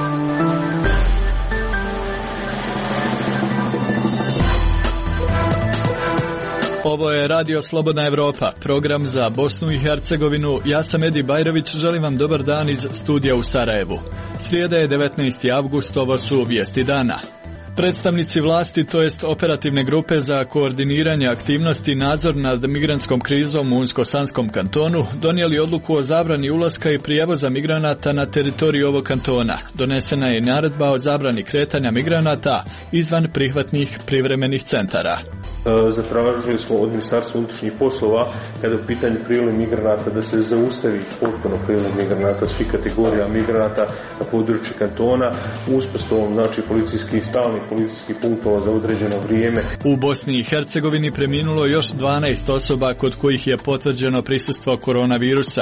Ovo je Radio Slobodna Evropa, program za Bosnu i Hercegovinu. Ja sam Edi Bajrović, želim vam dobar dan iz studija u Sarajevu. Srijeda je 19. avgust, ovo su vijesti dana. Predstavnici vlasti, to jest operativne grupe za koordiniranje aktivnosti i nadzor nad migrantskom krizom u Unsko-Sanskom kantonu, donijeli odluku o zabrani ulaska i prijevoza migranata na teritoriju ovog kantona. Donesena je naredba o zabrani kretanja migranata izvan prihvatnih privremenih centara. Zatražili smo od Ministarstva unutrašnjih poslova, kada je u pitanju priliv migranata, da se zaustavi potpuno priliv migranata, svih kategorija migranata na području kantona, uspostavom stalnih policijskih punktova za određeno vrijeme. U Bosni i Hercegovini preminulo još 12 osoba kod kojih je potvrđeno prisustvo koronavirusa.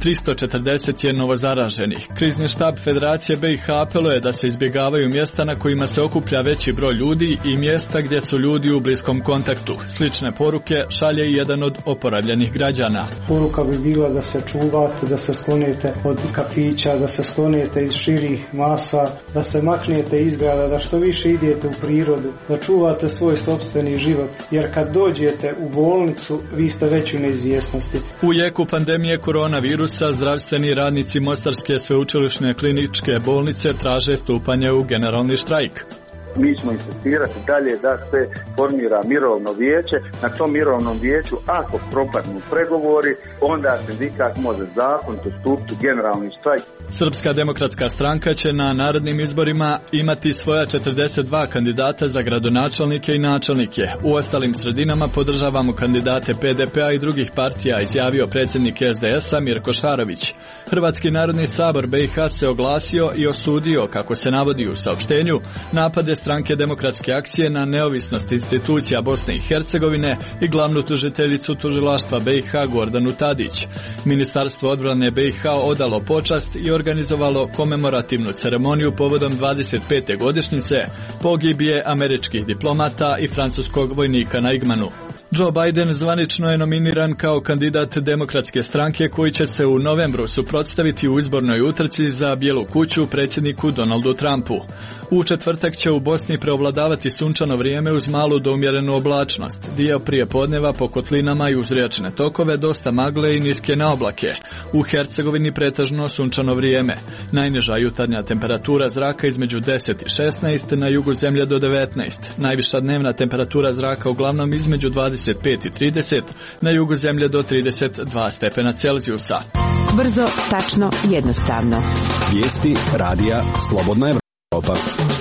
340 je novozaraženih. Krizni štab Federacije BiH apeluje da se izbjegavaju mjesta na kojima se okuplja veći broj ljudi i mjesta gdje su ljudi u bliskom kontaktu. Slične poruke šalje i jedan od oporavljenih građana. Poruka bi bila da se čuvate, da se sklonite od kafića, da se sklonite iz širih masa, da se maknete iz grada, da što više idete u prirodu, da čuvate svoj sopstveni život, jer kad dođete u bolnicu, vi ste već u neizvjesnosti. U jeku pandemije koronavirusa, zdravstveni radnici Mostarske sveučilišne kliničke bolnice traže stupanje u generalni štrajk. Mi ćemo insistirati dalje da se formira mirovno vijeće. Na tom mirovnom vijeću, ako propadnu pregovori, onda sindikat može zakonito stupiti u generalni štrajk. Srpska demokratska stranka će na narednim izborima imati svoja 42 kandidata za gradonačelnike i načelnike. U ostalim sredinama podržavamo kandidate PDP-a i drugih partija, izjavio predsjednik SDS-a Mirko Šarović. Hrvatski narodni sabor BiH se oglasio i osudio, kako se navodi u saopštenju, napade Stranke demokratske akcije na neovisnost institucija Bosne i Hercegovine i glavnu tužiteljicu tužilaštva BiH Gordanu Tadić. Ministarstvo odbrane BiH odalo počast i organizovalo komemorativnu ceremoniju povodom 25. godišnjice pogibije američkih diplomata i francuskog vojnika na Igmanu. Joe Biden zvanično je nominiran kao kandidat demokratske stranke koji će se u novembru suprotstaviti u izbornoj utrci za Bijelu kuću predsjedniku Donaldu Trumpu. U četvrtak će u Bosni preovladavati sunčano vrijeme uz malu do umjerenu oblačnost. Dio prije podneva po kotlinama i uz riječne tokove dosta magle i niske naoblake. U Hercegovini pretežno sunčano vrijeme. Najniža jutarnja temperatura zraka između 10 i 16, na jugu zemlje do 19. Najviša dnevna temperatura zraka uglavnom između 25 i 30, na jugu zemlje do 32 stepena Celzijusa. Brzo, tačno, jednostavno. Vijesti radija Slobodna Evropa.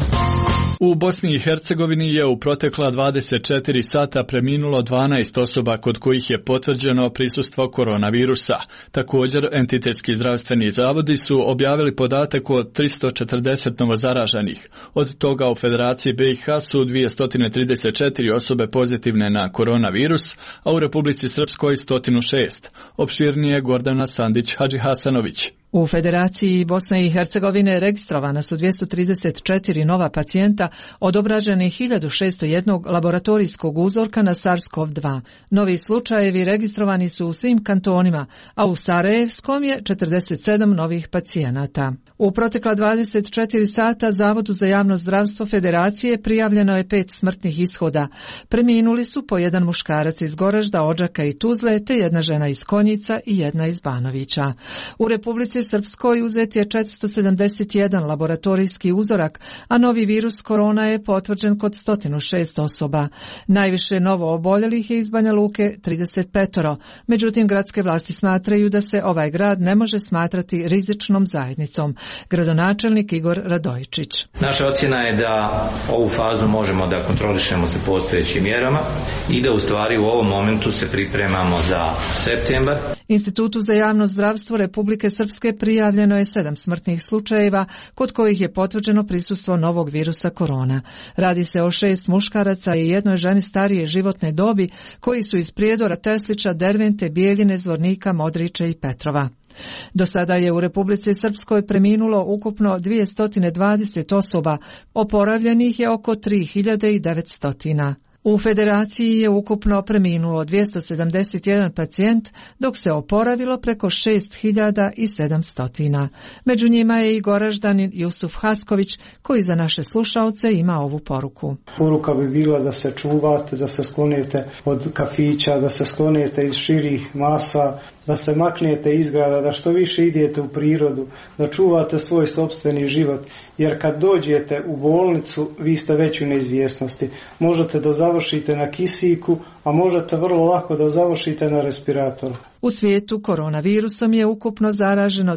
U Bosni i Hercegovini je u protekla 24 sata preminulo 12 osoba kod kojih je potvrđeno prisustvo koronavirusa. Također, entitetski zdravstveni zavodi su objavili podatak o 340 novozaraženih. Od toga u Federaciji BiH su 234 osobe pozitivne na koronavirus, a u Republici Srpskoj 106. Opširnije Gordana Sandić-Hadžihasanović. U Federaciji Bosne i Hercegovine registrovana su 234 nova pacijenta od obrađenih 1601 laboratorijskog uzorka na SARS-CoV-2. Novi slučajevi registrovani su u svim kantonima, a u Sarajevskom je 47 novih pacijenata. U protekla 24 sata Zavodu za javno zdravstvo Federacije prijavljeno je 5 smrtnih ishoda. Preminuli su po jedan muškarac iz Goražda, Odžaka i Tuzle, te jedna žena iz Konjica i jedna iz Banovića. U Republici Srpskoj uzet je 471 laboratorijski uzorak, a novi virus korona je potvrđen kod 106 osoba. Najviše novo oboljelih je iz Banja Luke 35. Međutim, gradske vlasti smatraju da se ovaj grad ne može smatrati rizičnom zajednicom. Gradonačelnik Igor Radojičić. Naša ocjena je da ovu fazu možemo da kontrolišemo sa postojećim mjerama i da u stvari u ovom momentu se pripremamo za septembar. Institutu za javno zdravstvo Republike Srpske prijavljeno je 7 smrtnih slučajeva kod kojih je potvrđeno prisustvo novog virusa korona. Radi se o 6 muškaraca i jednoj ženi starije životne dobi koji su iz Prijedora, Teslića, Dervente, Bijeljine, Zvornika, Modrića i Petrova. Do sada je u Republici Srpskoj preminulo ukupno 220 osoba, oporavljenih je oko 3900. U Federaciji je ukupno preminuo 271 pacijent, dok se oporavilo preko 6700. Među njima je i Goraždanin Jusuf Hasković, koji za naše slušaoce ima ovu poruku. Poruka bi bila da se čuvate, da se sklonite od kafića, da se sklonite iz širih masa, da se maknete iz grada, da što više idete u prirodu, da čuvate svoj sopstveni život, jer kad dođete u bolnicu, vi ste već u neizvjesnosti. Možete da završite na kisiku, a možete vrlo lako da završite na respiratoru. U svijetu koronavirusom je ukupno zaraženo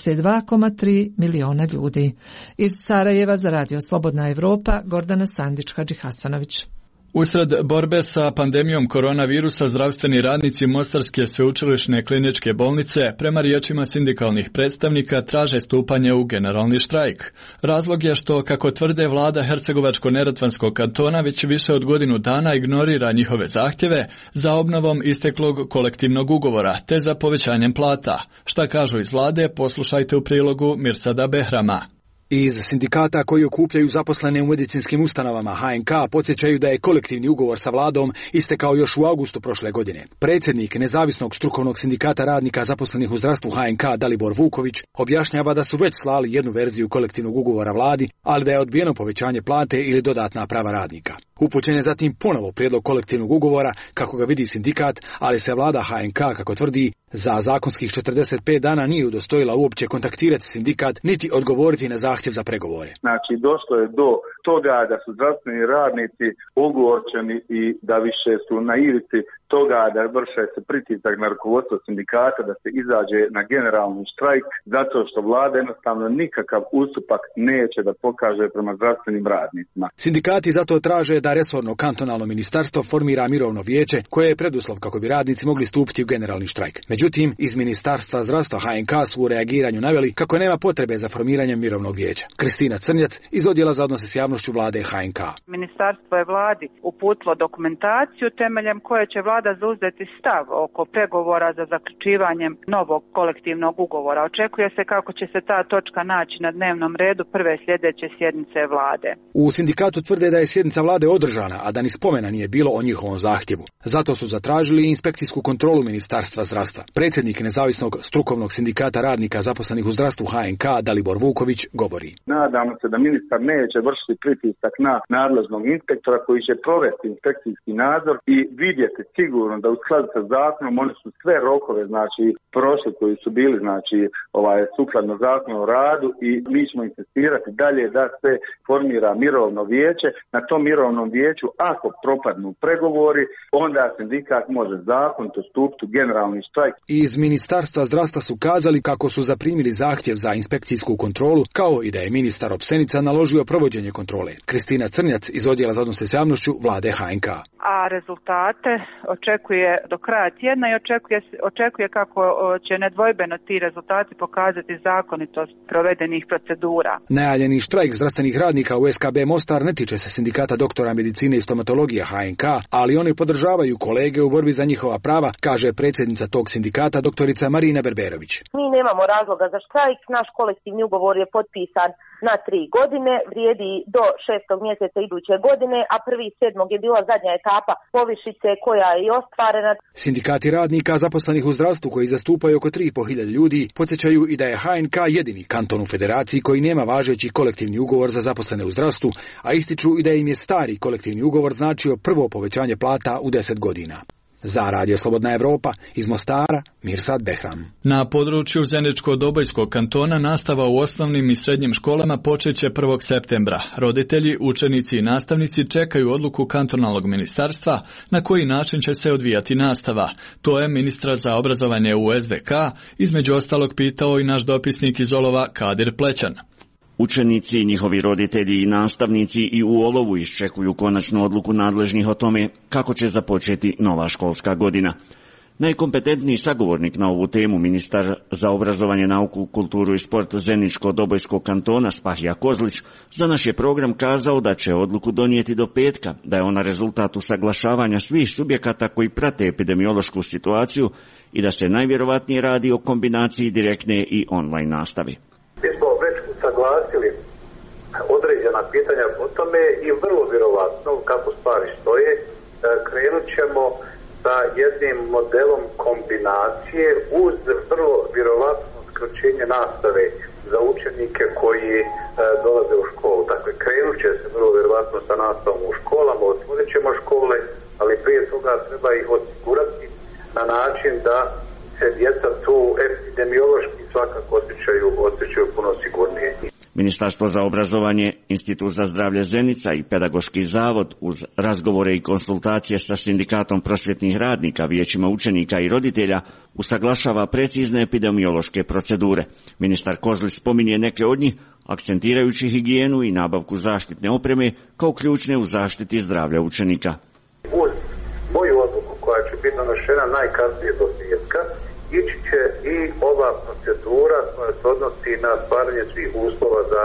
22,3 miliona ljudi. Iz Sarajeva za Radio Slobodna Evropa, Gordana Sandić-Hadžihasanović. Usred borbe sa pandemijom koronavirusa zdravstveni radnici Mostarske sveučilišne kliničke bolnice, prema riječima sindikalnih predstavnika, traže stupanje u generalni štrajk. Razlog je što, kako tvrde, vlada Hercegovačko-neretvanskog kantona već više od godinu dana ignorira njihove zahtjeve za obnovom isteklog kolektivnog ugovora te za povećanjem plata. Šta kažu iz vlade, poslušajte u prilogu Mirsada Behrama. Iz sindikata koji okupljaju zaposlene u medicinskim ustanovama HNK podsjećaju da je kolektivni ugovor sa vladom istekao još u augustu prošle godine. Predsjednik Nezavisnog strukovnog sindikata radnika zaposlenih u zdravstvu HNK Dalibor Vuković objašnjava da su već slali jednu verziju kolektivnog ugovora vladi, ali da je odbijeno povećanje plate ili dodatna prava radnika. Upućen je zatim ponovo prijedlog kolektivnog ugovora kako ga vidi sindikat, ali se vlada HNK, kako tvrdi, za zakonskih 45 dana nije udostojila uopće kontaktirati sindikat niti odgovoriti na zahtjev za pregovore. Znači, došlo je do toga da su zdravstveni radnici ogorčeni i da više su na ivici toga da vrše se pritisak na rukovodstvo sindikata da se izađe na generalni štrajk zato što vlada jednostavno nikakav ustupak neće da pokaže prema zdravstvenim radnicima. Sindikati zato traže da resorno kantonalno ministarstvo formira mirovno vijeće koje je preduslov kako bi radnici mogli stupiti u generalni štrajk. Međutim, iz Ministarstva zdravstva HNK su u reagiranju naveli kako nema potrebe za formiranjem mirovnog vijeća. Kristina Crnjac iz odjela za odnose s javnošću vlade HNK. Ministarstvo je vladi uputilo dokumentaciju temeljem koje će vlada zauzeti stav oko pregovora za zaključivanjem novog kolektivnog ugovora. Očekuje se kako će se ta točka naći na dnevnom redu prve sljedeće sjednice vlade. U sindikatu tvrde da je sjednica vlade održana, a da ni spomena nije bilo o njihovom zahtjevu. Zato su zatražili inspekcijsku kontrolu Ministarstva zdravstva. Predsjednik Nezavisnog strukovnog sindikata radnika zaposlenih u zdravstvu HNK Dalibor Vuković govori. Nadamo se da ministar neće vršiti pritisak na nadležnog inspektora koji će provesti inspekcijski nadzor i vidjeti sigurno da u skladu sa zakonom oni su sve rokove znači prošli koji su bili znači sukladno zakonu o radu i mi ćemo insistirati dalje da se formira mirovno vijeće. Na tom mirovnom vijeću ako propadnu pregovori onda sindikat može zakonito stupiti u generalni štrajk. Iz Ministarstva zdravstva su kazali kako su zaprimili zahtjev za inspekcijsku kontrolu, kao i da je ministar Opsenica naložio provođenje kontrole. Kristina Crnjac iz odjela za odnose s javnošću vlade HNK. A rezultate očekuje do kraja tjedna i očekuje kako će nedvojbeno ti rezultati pokazati zakonitost provedenih procedura. Najavljeni štrajk zdravstvenih radnika u SKB Mostar ne tiče se sindikata doktora medicine i stomatologije HNK, ali oni podržavaju kolege u borbi za njihova prava, kaže predsjednica tog sindikata doktorica Marina Berberović. Mi nemamo razloga za štrajk, naš kolektivni ugovor je potpisan na 3 godine, vrijedi do 6. mjeseca iduće godine, a 1.7. je bila zadnja etapa povišice koja je i ostvarena. Sindikati radnika zaposlenih u zdravstvu koji zastupaju oko 3.500 ljudi podsjećaju i da je HNK jedini kanton u federaciji koji nema važeći kolektivni ugovor za zaposlene u zdravstvu, a ističu i da im je stari kolektivni ugovor značio prvo povećanje plata u 10 godina. Za Radio Slobodna Evropa, iz Mostara, Mirsad Behram. Na području Zeničko-Dobojskog kantona nastava u osnovnim i srednjim školama počeće 1. septembra. Roditelji, učenici i nastavnici čekaju odluku kantonalnog ministarstva na koji način će se odvijati nastava. To je ministra za obrazovanje u SDK između ostalog pitao i naš dopisnik iz Olova Kadir Plećan. Učenici, njihovi roditelji i nastavnici i u Olovu iščekuju konačnu odluku nadležnih o tome kako će započeti nova školska godina. Najkompetentniji sagovornik na ovu temu, ministar za obrazovanje, nauku, kulturu i sport Zeničko-Dobojskog kantona Spahija Kozlić, za naš je program kazao da će odluku donijeti do petka, da je ona rezultat usaglašavanja svih subjekata koji prate epidemiološku situaciju i da se najvjerovatnije radi o kombinaciji direktne i online nastavi. Mi smo već usaglasili određena pitanja po tome i vrlo vjerovatno kako stvari stoje krenut ćemo sa jednim modelom kombinacije uz vrlo vjerovatno skraćenje nastave za učenike koji dolaze u školu. Dakle, krenut će se vrlo vjerovatno sa nastavom u školama, otvorit ćemo škole, ali prije toga treba ih osigurati na način da se djeca tu epidemiološki svakako osjećaju puno sigurnije. Ministarstvo za obrazovanje, Institut za zdravlje Zenica i Pedagoški zavod uz razgovore i konsultacije sa Sindikatom prosvjetnih radnika, vijećima učenika i roditelja usaglašava precizne epidemiološke procedure. Ministar Kozlić spominje neke od njih, akcentirajući higijenu i nabavku zaštitne opreme kao ključne u zaštiti zdravlja učenika. Uz moju odluku koja će biti donošena najkasnije do petka, ići će i ova procedura koja se odnosi na stvaranje svih uslova za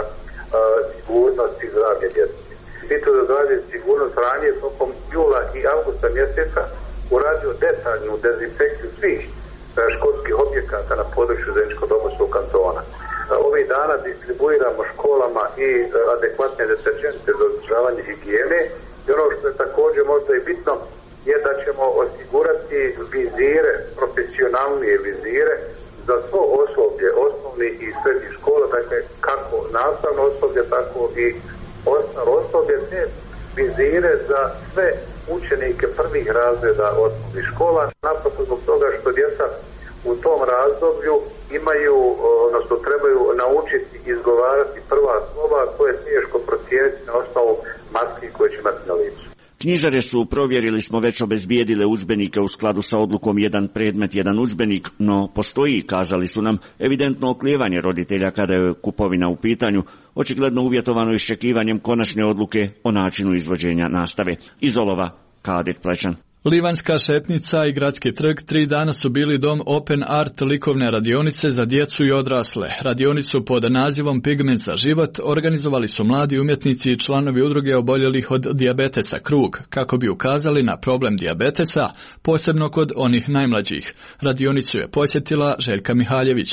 sigurnost i zdravlje djece. Institut za zdravlje i sigurnost ranije tokom jula i avgusta mjeseca uradio detaljnu dezinfekciju svih školskih objekata na području Zeničko-Dobojskog kantona. Ovih dana distribuiramo školama i adekvatne deterđente za održavanje higijene i ono što je također možda i bitno je da ćemo osigurati vizire, profesionalnije vizire za svo osoblje osnovnih i srednjih škola, dakle kako nastavno osoblje, tako i ostalo osoblje, te vizire za sve učenike prvih razreda osnovnih škola, naprosto zbog toga što djeca u tom razdoblju imaju, odnosno trebaju naučiti izgovarati prva slova, to je teško procijeniti na osnovu maski koje će imati na licu. Knjižare su, provjerili smo, već obezbijedile udžbenike u skladu sa odlukom jedan predmet, jedan udžbenik, no postoji, kazali su nam, evidentno oklijevanje roditelja kada je kupovina u pitanju, očigledno uvjetovano iščekivanjem konačne odluke o načinu izvođenja nastave. Iz Olova, Kadir Plečan. Livanjska šetnica i Gradski trg 3 dana su bili dom Open Art likovne radionice za djecu i odrasle. Radionicu pod nazivom Pigment za život organizovali su mladi umjetnici i članovi udruge oboljelih od dijabetesa Krug, kako bi ukazali na problem dijabetesa, posebno kod onih najmlađih. Radionicu je posjetila Željka Mihaljević.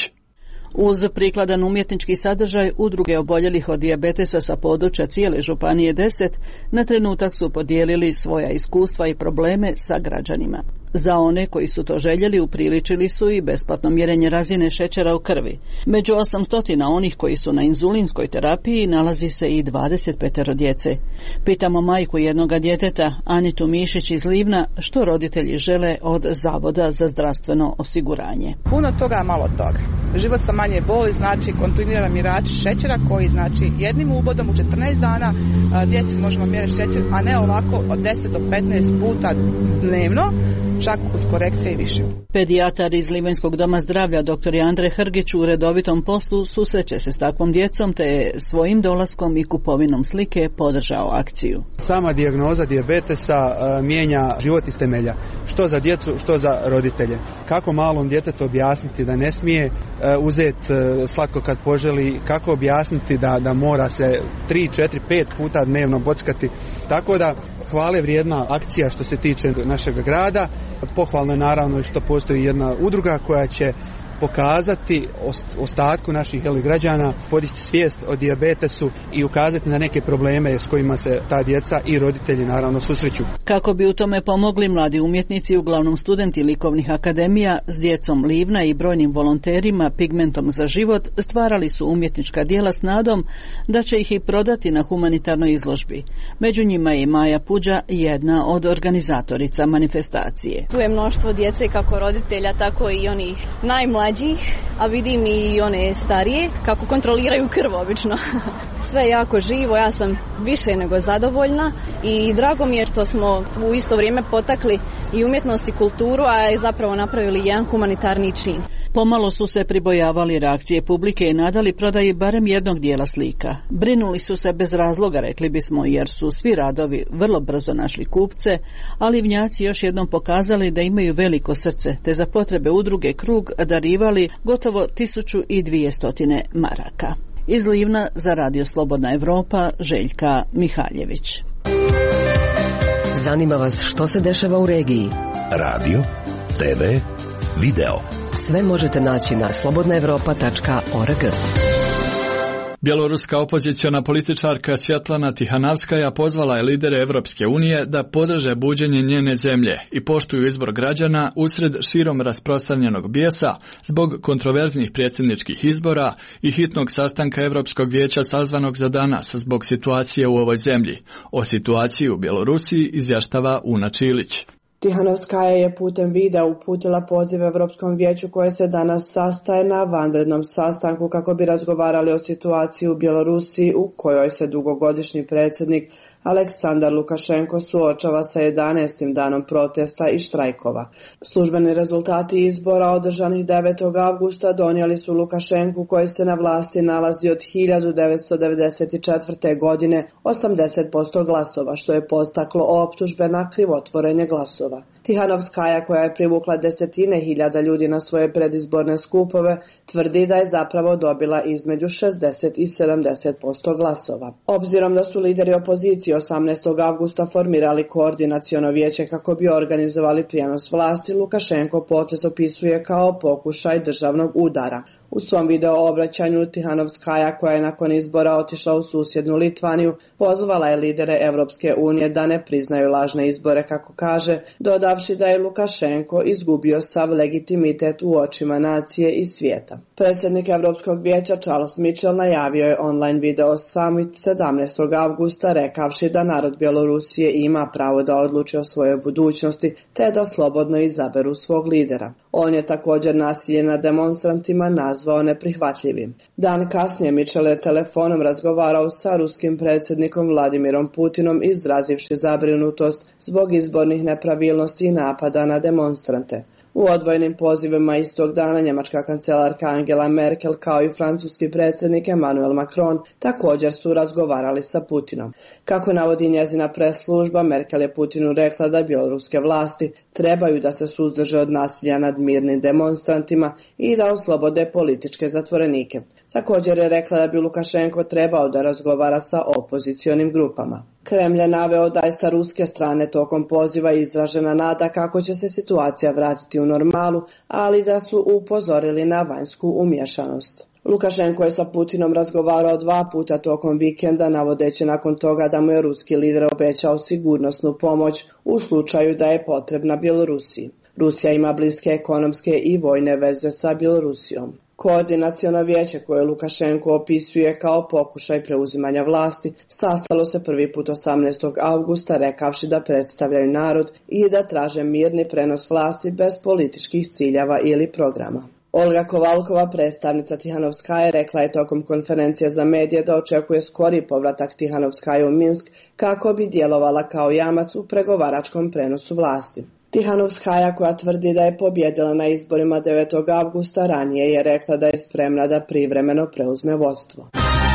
Uz prikladan umjetnički sadržaj, udruge oboljelih od dijabetesa sa područja cijele županije 10 na trenutak su podijelili svoja iskustva i probleme sa građanima. Za one koji su to željeli upriličili su i besplatno mjerenje razine šećera u krvi. Među 800 onih koji su na inzulinskoj terapiji nalazi se i 25 djece. Pitamo majku jednoga djeteta, Anitu Mišić iz Livna, što roditelji žele od Zavoda za zdravstveno osiguranje. Puno toga, malo toga. Život sa manje boli znači kontinuiran mjerač šećera koji znači jednim ubodom u 14 dana djeci možemo mjeriti šećer, a ne ovako od 10 do 15 puta dnevno, čak uz korekcije i više. Pedijatar iz Livanjskog doma zdravlja dr. Andre Hrgić u redovitom poslu susreće se s takvom djecom te je svojim dolaskom i kupovinom slike podržao akciju. Sama dijagnoza dijabetesa mijenja život iz temelja, što za djecu, što za roditelje. Kako malom djetetu objasniti da ne smije uzeti slatko kad poželi, kako objasniti da mora se 3, 4, 5 puta dnevno bockati. Tako da hvale vrijedna akcija što se tiče našeg grada. Pohvalno je naravno i što postoji jedna udruga koja će pokazati ostatku naših građana, podići svijest o dijabetesu i ukazati na neke probleme s kojima se ta djeca i roditelji naravno susreću. Kako bi u tome pomogli mladi umjetnici, uglavnom studenti likovnih akademija, s djecom Livna i brojnim volonterima Pigmentom za život stvarali su umjetnička djela s nadom da će ih i prodati na humanitarnoj izložbi. Među njima je i Maja Puđa, jedna od organizatorica manifestacije. Tu je mnoštvo djece, kako roditelja, tako i onih najmlađih, a vidim i one starije kako kontroliraju krv obično. Sve jako živo, ja sam više nego zadovoljna i drago mi je što smo u isto vrijeme potakli i umjetnost i kulturu, a je zapravo napravili jedan humanitarni čin. Pomalo su se pribojavali reakcije publike i nadali prodaji barem jednog dijela slika. Brinuli su se bez razloga, rekli bismo, jer su svi radovi vrlo brzo našli kupce, a Livnjaci još jednom pokazali da imaju veliko srce, te za potrebe udruge Krug darivali gotovo 1200 maraka. Iz Livna za Radio Slobodna Evropa, Željka Mihaljević. Zanima vas što se dešava u regiji? Radio, TV, video. Sve možete naći na slobodnaevropa.org. Bjeloruska opoziciona političarka Svjetlana Tihanavskaja pozvala je lidere Evropske unije da podrže buđenje njene zemlje i poštuju izbor građana usred širom rasprostranjenog bijesa zbog kontroverznih predsjedničkih izbora i hitnog sastanka Europskog vijeća sazvanog za danas zbog situacije u ovoj zemlji. O situaciji u Bjelorusiji izvještava Una Čilić. Tihanovskaja je putem videa uputila poziv Europskom vijeću koje se danas sastaje na vanrednom sastanku kako bi razgovarali o situaciji u Bjelorusiji u kojoj se dugogodišnji predsjednik Aleksandar Lukašenko suočava sa 11. danom protesta i štrajkova. Službeni rezultati izbora održanih 9. avgusta donijeli su Lukašenku koji se na vlasti nalazi od 1994. godine 80% glasova, što je podstaklo optužbe na krivotvorenje glasova. Tihanovskaja, koja je privukla desetine hiljada ljudi na svoje predizborne skupove, tvrdi da je zapravo dobila između 60 i 70% glasova. Obzirom da su lideri opozicije 18. avgusta formirali koordinaciono vijeće kako bi organizovali prijenos vlasti, Lukašenko potez opisuje kao pokušaj državnog udara. U svom video obraćanju Tihanovskaja, koja je nakon izbora otišla u susjednu Litvaniju, pozvala je lidere Evropske unije da ne priznaju lažne izbore, kako kaže, dodavši da je Lukašenko izgubio sav legitimitet u očima nacije i svijeta. Predsjednik Europskog vijeća Charles Michel najavio je online video summit 17. avgusta rekavši da narod Bjelorusije ima pravo da odluči o svojoj budućnosti te da slobodno izaberu svog lidera. On je također nasilje nad demonstrantima nazvao neprihvatljivim. Dan kasnije Michel je telefonom razgovarao sa ruskim predsjednikom Vladimirom Putinom izrazivši zabrinutost zbog izbornih nepravilnosti i napada na demonstrante. U odvojenim pozivima istog dana njemačka kancelarka Angela Merkel kao i francuski predsjednik Emmanuel Macron također su razgovarali sa Putinom. Kako navodi njezina pres služba, Merkel je Putinu rekla da bjeloruske vlasti trebaju da se suzdrže od nasilja nad mirnim demonstrantima i da oslobode političke zatvorenike. Također je rekla da bi Lukašenko trebao da razgovara sa opozicionim grupama. Kremlj je naveo da je sa ruske strane tokom poziva izražena nada kako će se situacija vratiti u normalu, ali da su upozorili na vanjsku umješanost. Lukašenko je sa Putinom razgovarao 2 puta tokom vikenda, navodeći nakon toga da mu je ruski lider obećao sigurnosnu pomoć u slučaju da je potrebna Bjelorusiji. Rusija ima bliske ekonomske i vojne veze sa Bjelorusijom. Koordinaciono vijeće koje Lukašenko opisuje kao pokušaj preuzimanja vlasti sastalo se prvi put 18. avgusta rekavši da predstavljaju narod i da traže mirni prenos vlasti bez političkih ciljeva ili programa. Olga Kovalkova, predstavnica Tihanovskaje, rekla je tokom konferencije za medije da očekuje skori povratak Tihanovskaje u Minsk kako bi djelovala kao jamac u pregovaračkom prenosu vlasti. Tihanovskaja, koja tvrdi da je pobjedila na izborima 9. avgusta, ranije je rekla da je spremna da privremeno preuzme vodstvo.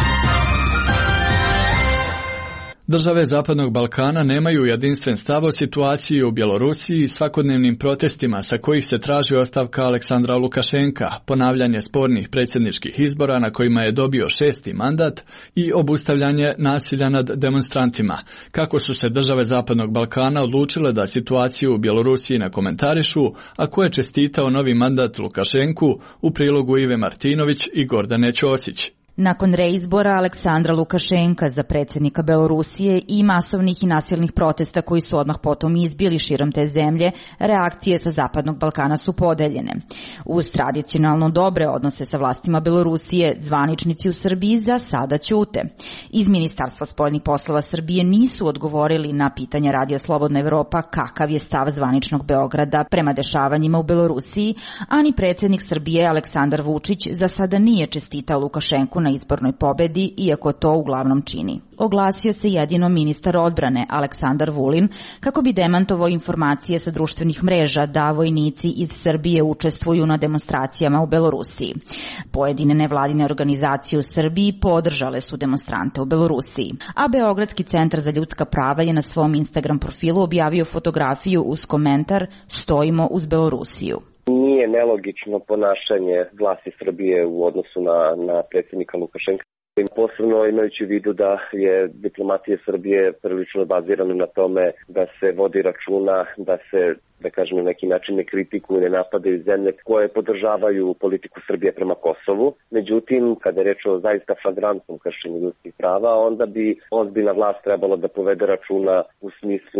Države Zapadnog Balkana nemaju jedinstven stav o situaciji u Bjelorusiji i svakodnevnim protestima sa kojih se traži ostavka Aleksandra Lukašenka, ponavljanje spornih predsjedničkih izbora na kojima je dobio 6. mandat i obustavljanje nasilja nad demonstrantima. Kako su se države Zapadnog Balkana odlučile da situaciju u Bjelorusiji ne komentarišu, a ko je čestitao novi mandat Lukašenku, u prilogu Ive Martinović i Gordane Ćosić. Nakon reizbora Aleksandra Lukašenka za predsjednika Belorusije i masovnih i nasilnih protesta koji su odmah potom izbili širom te zemlje, reakcije sa Zapadnog Balkana su podeljene. Uz tradicionalno dobre odnose sa vlastima Belorusije, zvaničnici u Srbiji za sada ćute. Iz Ministarstva spoljnih poslova Srbije nisu odgovorili na pitanja Radija Slobodna Evropa kakav je stav zvaničnog Beograda prema dešavanjima u Belorusiji, a ni predsjednik Srbije Aleksandar Vučić za sada nije čestitao Lukašenku na izbornoj pobedi, iako to uglavnom čini. Oglasio se jedino ministar odbrane Aleksandar Vulin kako bi demantovao informacije sa društvenih mreža da vojnici iz Srbije učestvuju na demonstracijama u Belorusiji. Pojedine nevladine organizacije u Srbiji podržale su demonstrante u Belorusiji, a Beogradski centar za ljudska prava je na svom Instagram profilu objavio fotografiju uz komentar "Stojimo uz Belorusiju". Nije nelogično ponašanje vlasti Srbije u odnosu na predsjednika Lukašenka. Posebno imajući u vidu da je diplomatija Srbije prilično bazirana na tome da se vodi računa, da se, da kažem, na neki način ne kritikuju, ne napadaju zemlje koje podržavaju politiku Srbije prema Kosovu. Međutim, kada je reč o zaista flagrantnom kršenju ljudskih prava, onda bi ozbiljna vlast trebalo da povede računa u smislu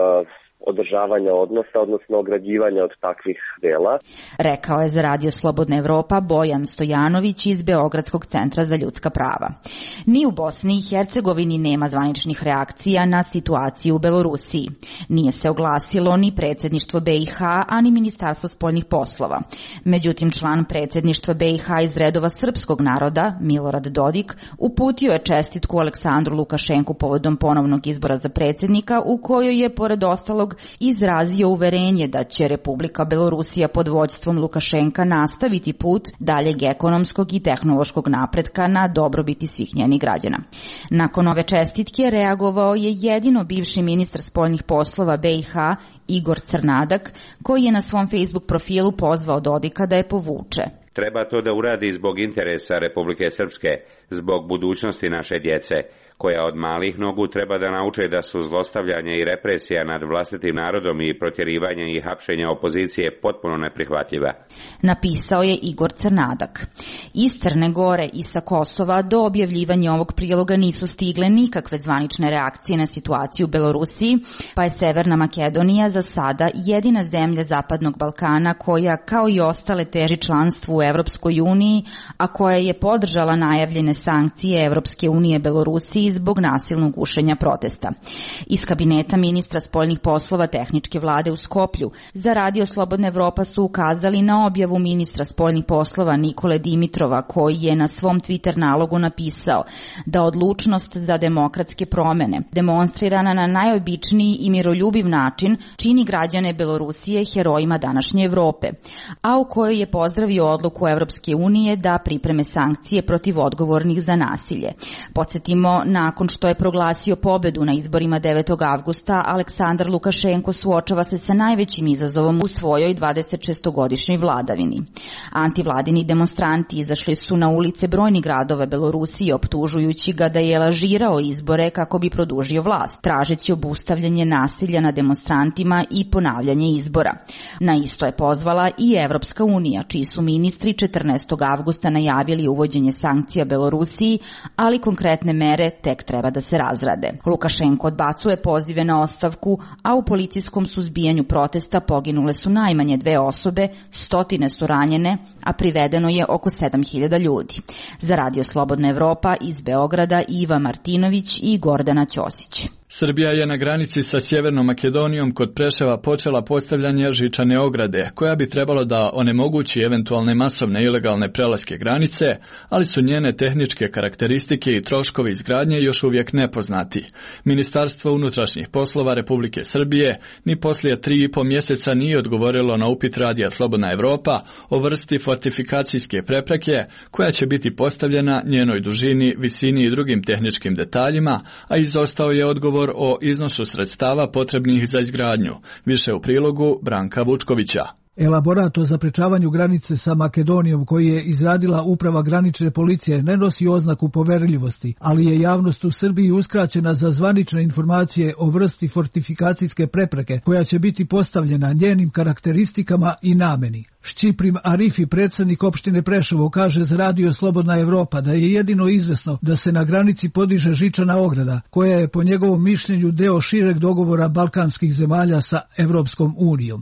održavanja odnosa, odnosno ograđivanja od takvih dela. Rekao je za Radio Slobodna Evropa Bojan Stojanović iz Beogradskog centra za ljudska prava. Ni u Bosni i Hercegovini nema zvaničnih reakcija na situaciju u Belorusiji. Nije se oglasilo ni predsjedništvo BiH, a ni Ministarstvo spoljnih poslova. Međutim, član predsjedništva BiH iz redova srpskog naroda, Milorad Dodik, uputio je čestitku Aleksandru Lukašenku povodom ponovnog izbora za predsjednika, u kojoj je, pored ostalog, izrazio uverenje da će Republika Belorusija pod vođstvom Lukašenka nastaviti put daljeg ekonomskog i tehnološkog napretka na dobrobiti svih njenih građana. Nakon ove čestitke reagovao je jedino bivši ministar spoljnih poslova BiH Igor Crnadak, koji je na svom Facebook profilu pozvao Dodika da je povuče. Treba to da uradi zbog interesa Republike Srpske, zbog budućnosti naše djece, koja od malih nogu treba da nauče da su zlostavljanje i represija nad vlastitim narodom i protjerivanje i hapšenje opozicije potpuno neprihvatljiva. Napisao je Igor Crnadak. Iz Crne Gore i sa Kosova do objavljivanja ovog priloga nisu stigle nikakve zvanične reakcije na situaciju u Belorusiji, pa je Severna Makedonija za sada jedina zemlja Zapadnog Balkana koja, kao i ostale, teži članstvu u Evropskoj uniji, a koja je podržala najavljene sankcije Evropske unije Belorusiji zbog nasilnog gušenja protesta. Iz kabineta ministra spoljnih poslova tehničke vlade u Skoplju za Radio Slobodna Evropa su ukazali na objavu ministra spoljnih poslova Nikole Dimitrova, koji je na svom Twitter nalogu napisao da odlučnost za demokratske promene, demonstrirana na najobičniji i miroljubiv način, čini građane Belorusije herojima današnje Evrope, a u kojoj je pozdravio odluku Evropske unije da pripreme sankcije protiv odgovornih za nasilje. Podsjetimo, nakon što je proglasio pobedu na izborima 9. avgusta, Aleksandar Lukašenko suočava se sa najvećim izazovom u svojoj 26-godišnjoj vladavini. Antivladini demonstranti izašli su na ulice brojnih gradova Belorusije, optužujući ga da je lažirao izbore kako bi produžio vlast, tražeći obustavljanje nasilja na demonstrantima i ponavljanje izbora. Na isto je pozvala i Evropska unija, čiji su ministri 14. avgusta najavili uvođenje sankcija Belorusiji, ali konkretne mere tek treba da se razrade. Lukašenko odbacuje pozive na ostavku, a u policijskom suzbijanju protesta poginule su najmanje 2 osobe, stotine su ranjene, a privedeno je oko 7.000 ljudi. Za Radio Slobodna Evropa iz Beograda Iva Martinović i Gordana Ćosić. Srbija je na granici sa Sjevernom Makedonijom kod Preševa počela postavljanje žičane ograde, koja bi trebalo da onemogući eventualne masovne ilegalne prelaske granice, ali su njene tehničke karakteristike i troškovi izgradnje još uvijek nepoznati. Ministarstvo unutrašnjih poslova Republike Srbije ni poslije 3,5 mjeseca nije odgovorilo na upit Radija Slobodna Evropa o vrsti fortifikacijske prepreke koja će biti postavljena, njenoj dužini, visini i drugim tehničkim detaljima, a izostao je odgovor o iznosu sredstava potrebnih za izgradnju. Više u prilogu Branka Vučkovića. Elaborat o zaprečavanju granice sa Makedonijom koji je izradila Uprava granične policije ne nosi oznaku poverljivosti, ali je javnost u Srbiji uskraćena za zvanične informacije o vrsti fortifikacijske prepreke koja će biti postavljena, njenim karakteristikama i nameni. Šćiprim Arifi, predsjednik opštine Preševo, kaže za Radio Slobodna Evropa da je jedino izvesno da se na granici podiže žičana ograda, koja je po njegovom mišljenju deo šireg dogovora balkanskih zemalja sa Evropskom unijom.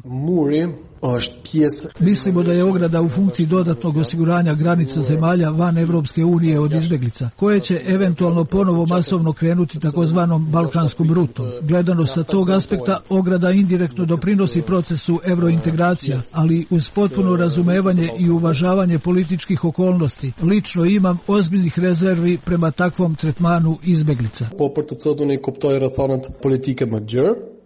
Mislimo da je ograda u funkciji dodatnog osiguranja granica zemalja van Evropske unije od izbjeglica, koje će eventualno ponovo masovno krenuti takozvanom balkanskom rutom. Gledano sa tog aspekta, ograda indirektno doprinosi procesu evrointegracija, ali uz potpuno razumevanje i uvažavanje političkih okolnosti. Lično imam ozbiljnih rezervi prema takvom tretmanu izbjeglica.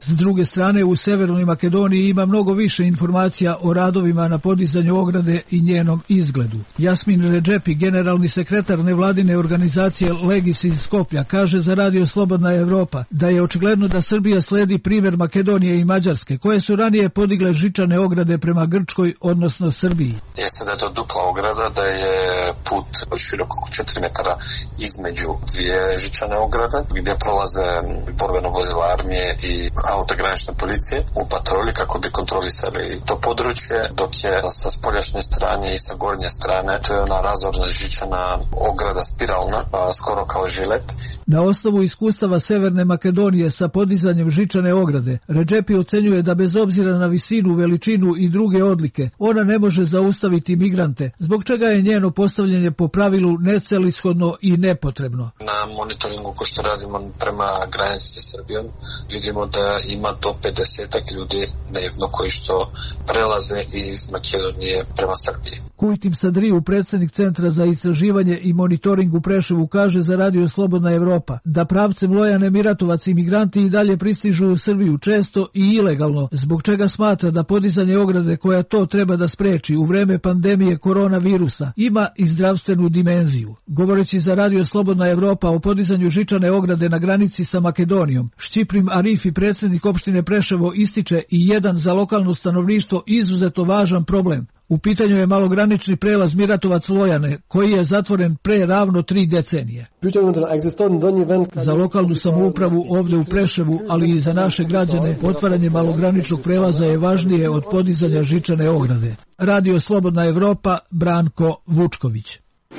S druge strane, u Severnoj Makedoniji ima mnogo više informacija o radovima na podizanju ograde i njenom izgledu. Jasmin Redžepi, generalni sekretar nevladine organizacije Legis iz Skoplja, kaže za Radio Slobodna Evropa da je očigledno da Srbija sledi primjer Makedonije i Mađarske, koje su ranije podigle žičane ograde prema Grčkoj, odnosno Srbiji. Jeste da je to dupla ograda, da je put širok oko 4 metara između dvije žičane ograde, gdje prolaze borbeno vozila armije i auta granične policije u patrolji kako bi kontrolisali to područje, dok je sa spoljašnje strane i sa gornje strane to je ona razorna žičana ograda spiralna, skoro kao žilet. Na osnovu iskustava Severne Makedonije sa podizanjem žičane ograde, Redžepi ocenjuje da bez obzira na visinu, veličinu i druge odlike, ona ne može zaustaviti migrante, zbog čega je njeno postavljanje po pravilu necelishodno i nepotrebno. Na monitoringu ko što radimo prema granici sa Srbijom, vidimo da ima do 50 ljudi dnevno koji što prelaze iz Makedonije prema Srbiji. Kujtim Sadriju, predsjednik Centra za istraživanje i monitoring u Preševu, kaže za Radio Slobodna Evropa da pravcem Lojane Miratovac imigranti i dalje pristižu u Srbiju često i ilegalno, zbog čega smatra da podizanje ograde koja to treba da spreči u vreme pandemije koronavirusa ima i zdravstvenu dimenziju. Govoreći za Radio Slobodna Evropa o podizanju žičane ograde na granici sa Makedonijom, Šćiprim Arifi, predsjednik opštine Preševo, ističe i jedan za lokalno stanovništvo izuzetno važan problem. U pitanju je malogranični prelaz Miratovac-Lojane, koji je zatvoren pre ravno 3 decenije. Za lokalnu samoupravu ovdje u Preševu, ali i za naše građane, otvaranje malograničnog prelaza je važnije od podizanja žičane ograde. Radio Slobodna Evropa, Branko Vučković.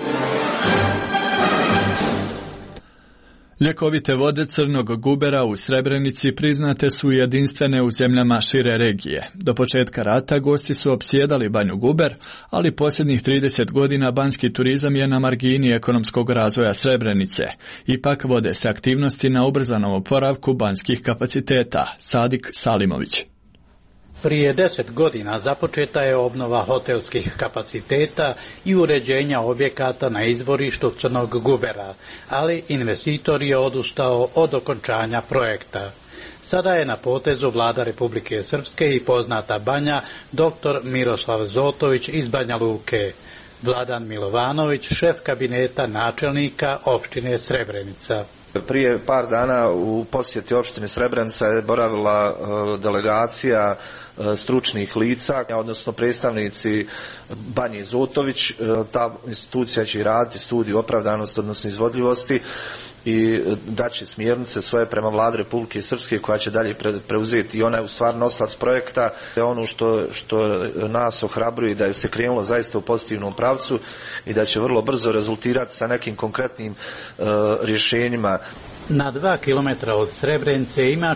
Ljekovite vode crnog gubera u Srebrenici priznate su jedinstvene u zemljama šire regije. Do početka rata gosti su opsjedali Banju Guber, ali posljednjih 30 godina banjski turizam je na margini ekonomskog razvoja Srebrenice. Ipak vode se aktivnosti na ubrzanom oporavku banjskih kapaciteta. Sadik Salimović. Prije 10 godina započeta je obnova hotelskih kapaciteta i uređenja objekata na izvorištu Crnog Gubera, ali investitor je odustao od okončanja projekta. Sada je na potezu vlada Republike Srpske i poznata banja dr. Miroslav Zotović iz Banja Luke. Vladan Milovanović, šef kabineta načelnika opštine Srebrenica. Prije par dana u posjeti opštine Srebrenica je boravila delegacija stručnih lica, odnosno predstavnici Banje Zotović. Ta institucija će raditi studiju opravdanosti, odnosno izvodljivosti i daće smjernice svoje prema vladi Republike Srpske koja će dalje preuzeti i ona je u stvari nosilac projekta. Ono što nas ohrabruje da je se krenulo zaista u pozitivnom pravcu i da će vrlo brzo rezultirati sa nekim konkretnim rješenjima. Na 2 km od Srebrenice ima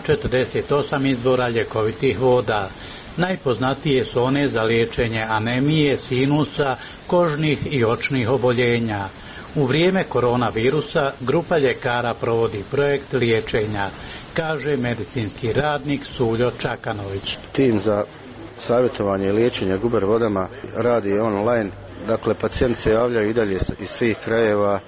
48 izvora ljekovitih voda. Najpoznatije su one za liječenje anemije, sinusa, kožnih i očnih oboljenja. U vrijeme koronavirusa grupa ljekara provodi projekt liječenja, kaže medicinski radnik Suljo Čakanović. Tim za savjetovanje i liječenje guber vodama radi online, dakle pacijenti se javljaju i dalje iz svih krajeva,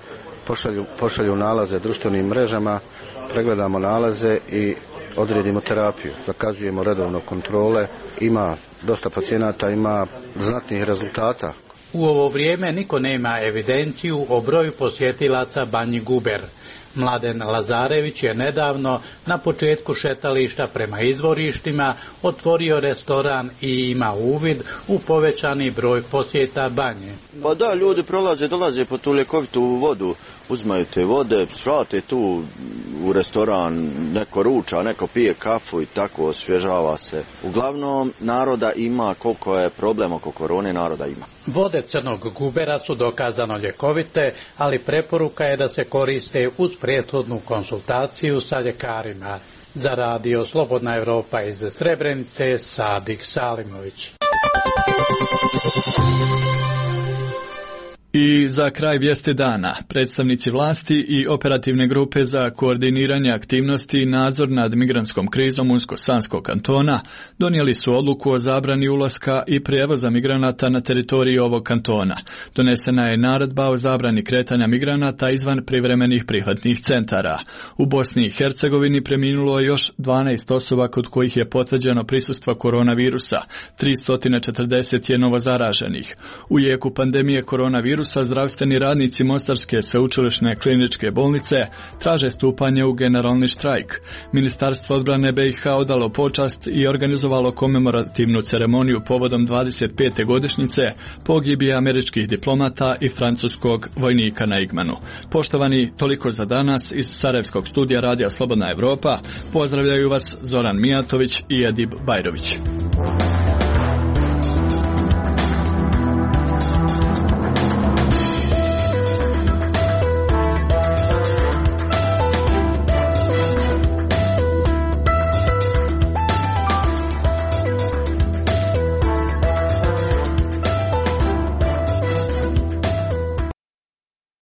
pošalju nalaze društvenim mrežama, pregledamo nalaze i odredimo terapiju, zakazujemo redovno kontrole, ima dosta pacijenata, ima znatnih rezultata. U ovo vrijeme niko nema evidenciju o broju posjetilaca Banji Guber. Mladen Lazarević je nedavno na početku šetališta prema izvorištima otvorio restoran i ima uvid u povećani broj posjeta banje. Pa da, ljudi dolaze po tu ljekovitu vodu, uzmaju te vode, svrate tu u restoran, neko ruča, neko pije kafu i tako osvježava se. Uglavnom, naroda ima, koliko je problem oko korone, naroda ima. Vode Crnog Gubera su dokazano ljekovite, ali preporuka je da se koriste uz prethodnu konsultaciju sa ljekarima. Za Radio Slobodna Evropa iz Srebrenice, Sadik Salimović. I za kraj vijesti dana, predstavnici vlasti i operativne grupe za koordiniranje aktivnosti i nadzor nad migrantskom krizom Unsko-Sanskog kantona donijeli su odluku o zabrani ulaska i prijevoza migranata na teritoriji ovog kantona. Donesena je naredba o zabrani kretanja migranata izvan privremenih prihvatnih centara. U Bosni i Hercegovini preminulo je još 12 osoba kod kojih je potvrđeno prisustvo koronavirusa, 340 je novozaraženih. U jeku pandemije koronavirusa zdravstveni radnici Mostarske sveučilišne kliničke bolnice traže stupanje u generalni štrajk. Ministarstvo odbrane BiH odalo počast i organizovalo komemorativnu ceremoniju povodom 25. godišnjice pogibije američkih diplomata i francuskog vojnika na Igmanu. Poštovani, toliko za danas iz Sarajevskog studija Radija Slobodna Evropa. Pozdravljaju vas Zoran Mijatović i Edib Bajrović.